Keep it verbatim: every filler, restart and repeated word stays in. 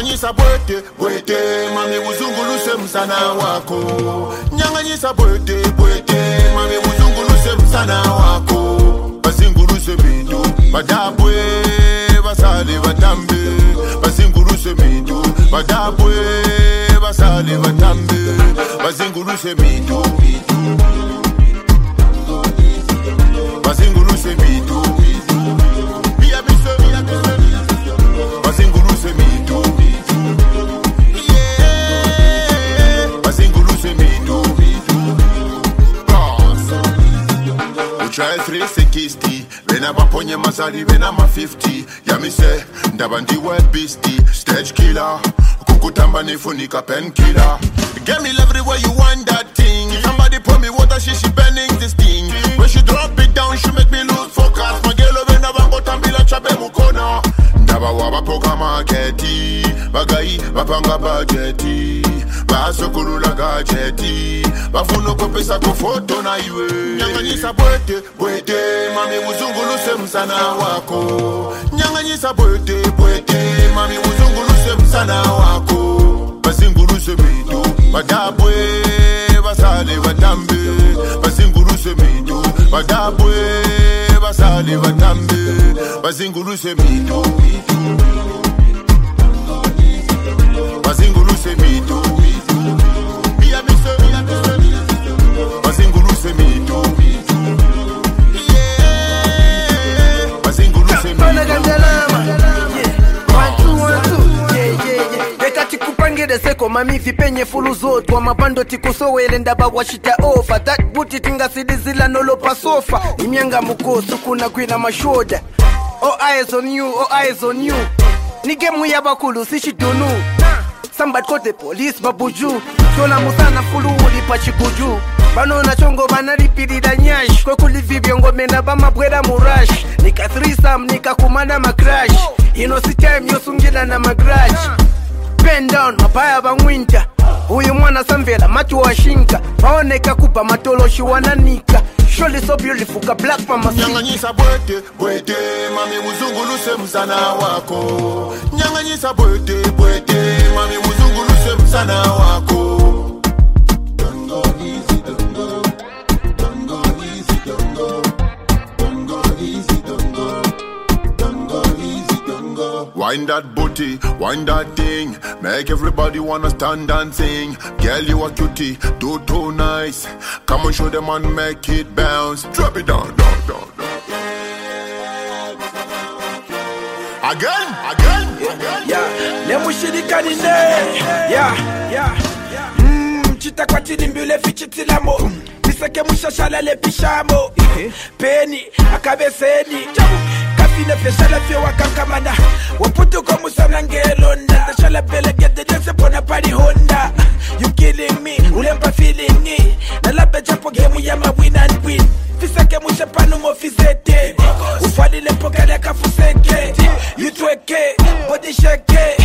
Nyanganyisa bwete, bwete, mami uzunguluse msana wako. Nyanganyisa bwete, bwete, mami uzunguluse msana wako. Basinguluse mindu, badabwe, basale batambe. Basinguluse mindu, badabwe, basale batambe. Basinguluse mindu, basinguluse mindu. Bia bise, bia bise. Basinguluse mindu. Yeah. Basinguluse mindu. Try three sixty, when I ponye masari, when I'm a fifty. Yami say, ndabandi wet beastie, stage killer. Kukutamba ni funika pen killer. Get me love everywhere you want that thing. Somebody pour me water, she she bending this thing. When she drop it down, she make me lose focus. My girl over never go tambila chape mukona. Ndaba waba poka marketi, bagai bapanga budgeti, basokulula gadgeti, bafuno kopesa ko photo na iwe. Nyanganyisa bwete, bwete, mami uzunguluse msana wako. Nyanganyisa bwete, bwete, mami uzunguluse msana wako. Basinguluse mindu, badabwe, basale batambe. Basinguluse mindu, badabwe, basale batambe. Basinguluse mindu, basinguluse mindu. Bia bise, bia bise. Basinguluse mindu. Yeah. Basinguluse mindu. Ngede seko mami vipenye fulu zote wa mabando tikuso wele ndaba washita ofa that booty tinga sidizila nolo pasofa imyanga mukosu kuna kwina mashoda. All eyes on you, all eyes on you. Nige muya bakulu sishidunu. Somebody call the police babuju. Shola musana fulu uli pachikuju. Bano na chongo bana ripirida nyash. Kwa kulivibyo ngome na bama bweda murash. Nika threesome nika kumana macrash. Inosi time yosungila na magraj. Bend down, mapaya bangwinta. Uyu mwana samvela, matu wa shinka. Maoneka kupa matolo shiwananika. Surely so beautiful, ka black mama sing. Nyanganyisa bwete, bwete, mami uzunguluse msana wako. Nyanganyisa bwete, bwete, mami uzunguluse msana wako. Don't go easy, don't go. Don't go easy, don't go. Don't go easy, don't go. Don't go easy, don't go. Wind that booty, wind that thing. Make everybody wanna stand and sing. Girl, you are cutie, do too nice. Come on, show them and make it bounce. Drop it down, down, down, down. Again, again, again. Yeah, nemushirikani ne. Yeah, yeah. Hmm, chita kwa tilimbule fichitilamo. Miseke mushashala le pishamo. Peni, akabeseni. Kafine feshala fe wakankamana. Waputu ko musana ngelonda. Tashala bele get the dance upon a party Honda. You killing me, ulempa feeling me. Nalabe japo game ya ma win and win. Fisake mushapanu mo fizete. Ufali le pokale kafuseke. You tweke, body shake.